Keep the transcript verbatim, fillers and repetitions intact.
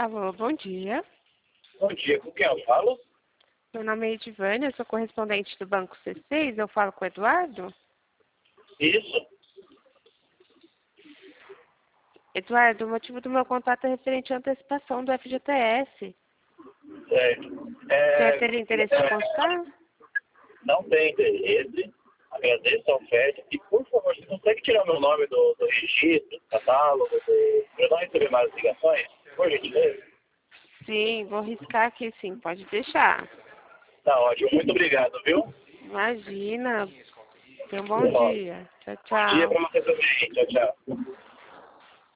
Alô, bom dia. Bom dia, com quem eu falo? Meu nome é Edivânia, eu sou correspondente do Banco C seis. Eu falo com o Eduardo? Isso. Eduardo, o motivo do meu contato é referente à antecipação do F G T S. Certo. O senhor É, teria interesse de é, consultar? não tem interesse. Agradeço a oferta. E, por favor, você consegue tirar meu nome do, do registro, do catálogo, do... para eu não receber mais ligações? Por gentileza? Sim, vou riscar aqui sim, pode deixar. Tá ótimo. Muito obrigado, viu? Imagina. Tenha um bom Bom dia. Tchau, dia tchau. para você também. Tchau, tchau.